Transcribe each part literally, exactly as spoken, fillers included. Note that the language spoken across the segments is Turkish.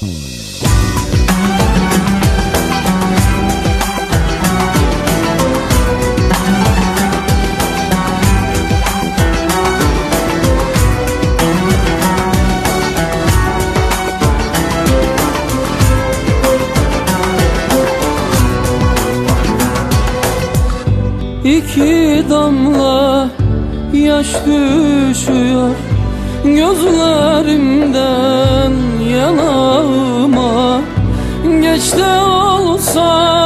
İki damla yaş düşüyor gözlerimden yanağıma. Geç de olsa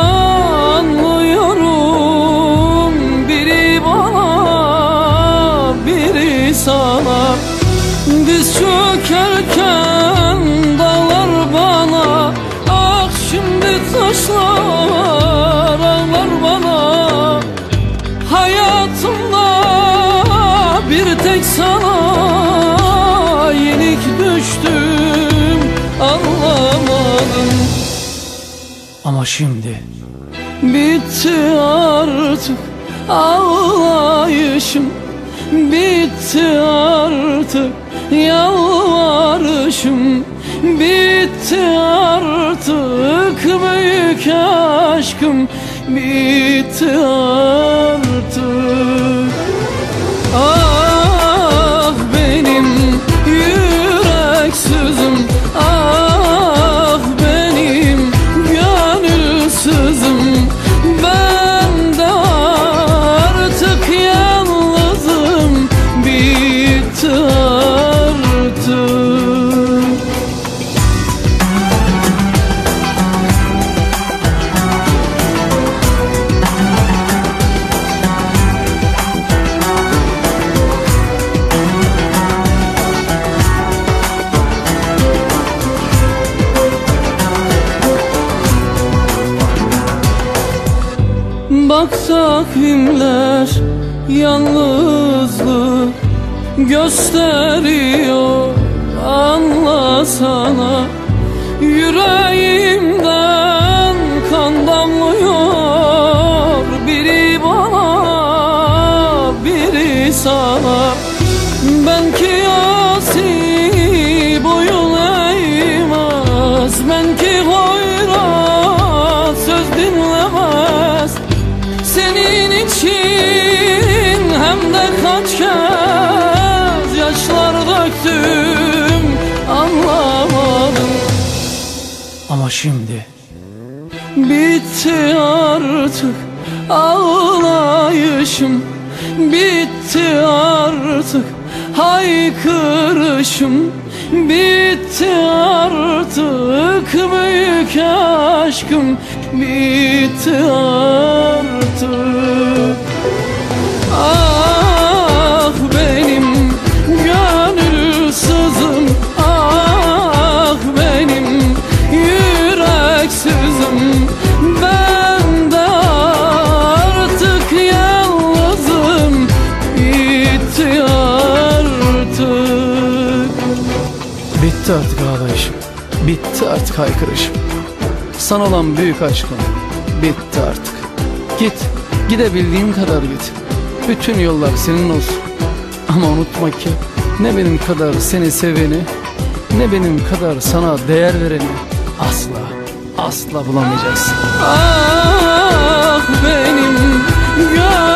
anlıyorum, biri bana biri sana. Diz çökerken dağlar bana, ah şimdi taşlar ağlar bana. Hayatımda bir tek sana yenik düştüm, anlamadım. Ama şimdi bitti artık ağlayışım, bitti artık yalvarışım, bitti artık büyük aşkım, bitti artık. Ah benim yüreksizim, ah benim gönülsüzüm, ben de artık yalnızım, bitti artık. Bak takvimler yalnızlık gösteriyor, anlasana. Yüreğimden kan damlıyor, biri bana biri sana. Ben ki asi boyun eğmez, ben ki hoyrat söz dinlemez. Senin için hem de kaç kez yaşlar döktüm, anlamadım. Ama şimdi bitti artık ağlayışım, bitti artık haykırışım, bitti artık büyük aşkım, bitti artık. Ah benim gönülsüzüm, ah benim yüreksizim, ben de artık yalnızım, bitti artık. Bitti artık ağlayışım, bitti artık haykırışım. Sana olan büyük aşkım bitti artık. Git, gidebildiğin kadar git. Bütün yollar senin olsun. Ama unutma ki ne benim kadar seni seveni, ne benim kadar sana değer vereni asla, asla bulamayacaksın. Ah benim gönlüm